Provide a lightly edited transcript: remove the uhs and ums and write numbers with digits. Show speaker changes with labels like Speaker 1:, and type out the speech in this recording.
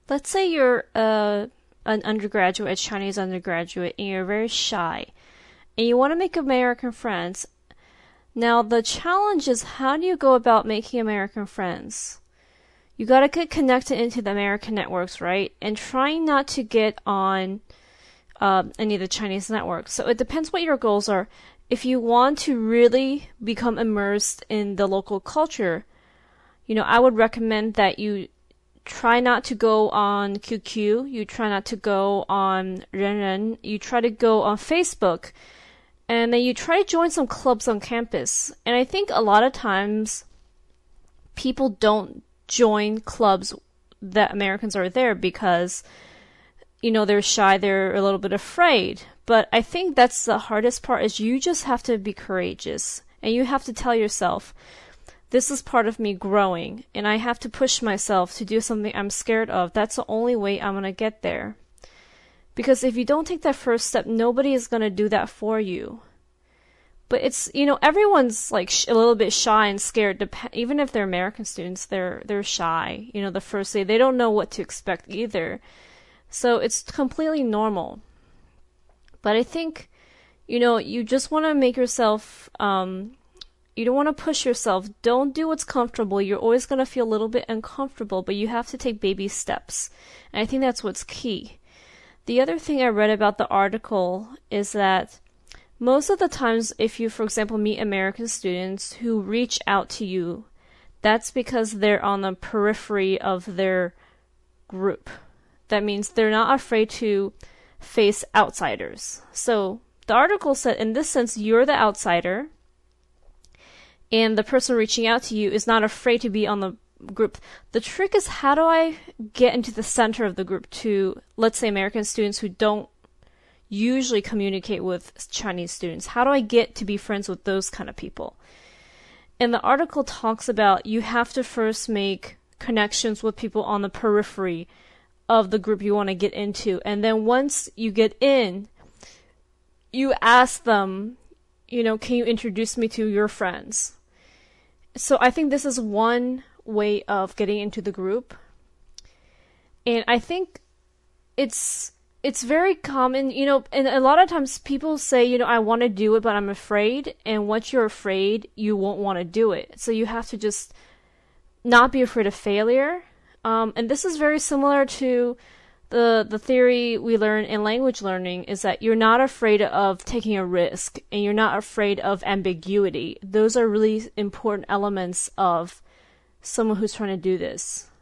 Speaker 1: Let's say you're an undergraduate, a Chinese undergraduate, and you're very shy, and you want to make American friends. Now, the challenge is, how do you go about making American friends? You gotta get connected into the American networks, right? And trying not to get on any of the Chinese networks. So it depends what your goals are. If you want to really become immersed in the local culture, I would recommend that you try not to go on QQ, you try not to go on Renren, you try to go on Facebook, and then you try to join some clubs on campus. And I think a lot of times people don't join clubs that Americans are there because, they're shy, they're a little bit afraid. But I think that's the hardest part, is you just have to be courageous. And you have to tell yourself, this is part of me growing, and I have to push myself to do something I'm scared of. That's the only way I'm going to get there. Because if you don't take that first step, nobody is going to do that for you. But it's, everyone's like a little bit shy and scared. Even if they're American students, they're shy. The first day, they don't know what to expect either. So it's completely normal. But I think, you just want to make yourself, you don't want to push yourself. Don't do what's comfortable. You're always going to feel a little bit uncomfortable, but you have to take baby steps. And I think that's what's key. The other thing I read about the article is that most of the times, if you, for example, meet American students who reach out to you, that's because they're on the periphery of their group. That means they're not afraid to face outsiders. So the article said, in this sense, you're the outsider, and the person reaching out to you is not afraid to be on the group. The trick is, how do I get into the center of the group to, let's say, American students who don't usually communicate with Chinese students? How do I get to be friends with those kind of people? And the article talks about you have to first make connections with people on the periphery of the group you want to get into. And then once you get in, you ask them, can you introduce me to your friends? So I think this is one way of getting into the group. And I think it's very common, and a lot of times people say, I want to do it, but I'm afraid. And once you're afraid, you won't want to do it. So you have to just not be afraid of failure. And this is very similar to the theory we learn in language learning, is that you're not afraid of taking a risk, and you're not afraid of ambiguity. Those are really important elements of someone who's trying to do this.